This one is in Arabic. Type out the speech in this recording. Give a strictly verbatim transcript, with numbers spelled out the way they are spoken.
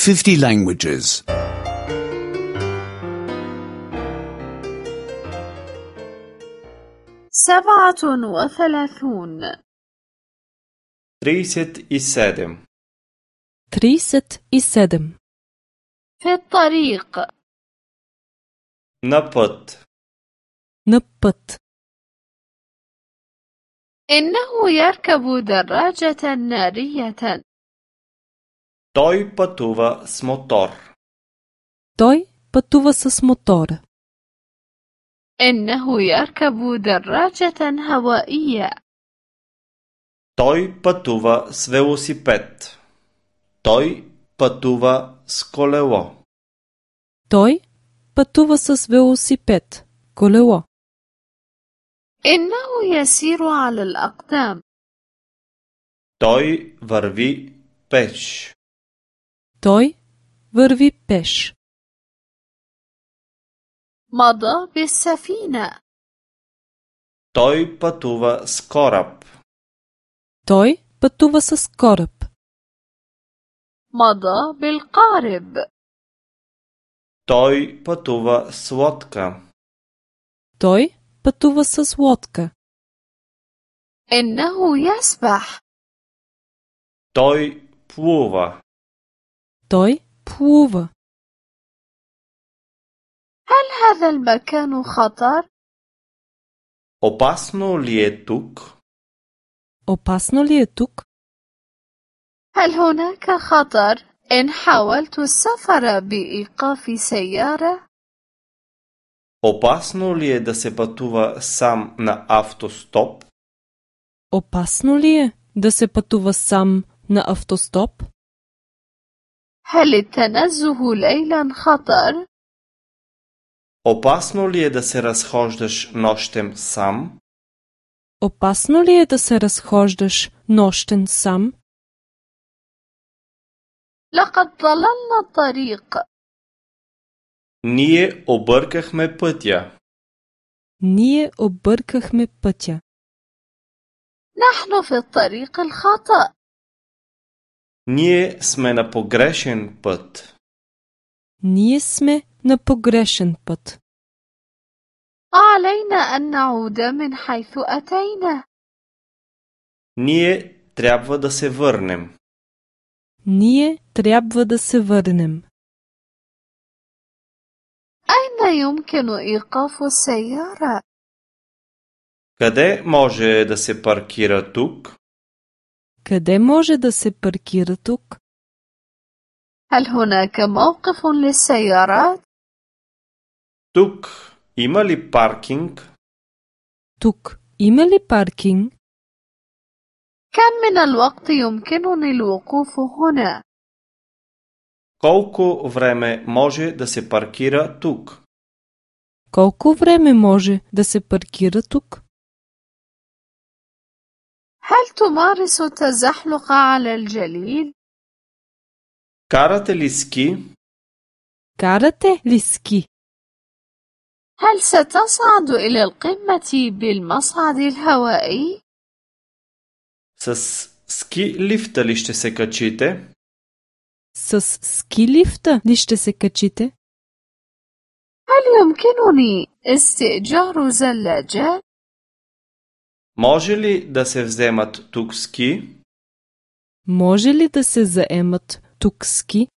fifty languages. سبعة وثلاثون. trideset i sedem. trideset i sedem. في الطريق. Na put. Na put. إنه يركب دراجة نارية. Той пътува с мотор. Той пътува с мотор. إنه يركب دراجة هوائية. Той пътува с велосипед. Той пътува с колело. Той пътува с велосипед, колело. إنه يسير على الأقدام. Той върви пеш. Той върви пеш. مضى بالسفينة. Той пътува с кораб. Той пътува с кораб. مضى بالقارب. Той пътува с лодка. Той пътува с лодка. إنه يسبح. Той плува. Той плува. هل هذا المكان خطر؟ Опасно ли е тук? Опасно ли е тук? هل هناك خطر إن حاولت السفر بإيقاف سيارة؟ Опасно ли е да се пътува сам на автостоп? Опасно ли е да се пътува сам на автостоп? هل التنزه ليلا خطر؟ Опасно ли е да се разхождаш нощем сам? Опасно ли е да се разхождаш нощен сам? لقد ضللنا الطريق. Ние объркахме пътя. Ние объркахме пътя. نحن في الطريق الخطأ. Ние сме на погрешен път. Ние сме на погрешен път. علينا أن نعود من حيث أتينا. Ние трябва да се върнем. Ние трябва да се върнем. أين يمكن إيقاف السيارة؟ Къде може да се паркира тук? Къде може да се паркира тук? هل هناك موقف للسيارات؟ Тук има ли паркинг? Тук има ли паркинг? كم من الوقت يمكنني الوقوف هنا؟ Колко време може да се паркира тук? Колко време може да се паркира тук? هل تمارس التزحلق على الجليد؟ Карате ли ски? Карате ли ски? هل ستصعد إلى القمة بالمصعد الهوائي؟ С ски лифта ли ще се качите? С ски лифта ли ще се качите? هل يمكنني استئجار زلاجات؟ Може ли да се вземат тук ски? Може ли да се заемат тук ски?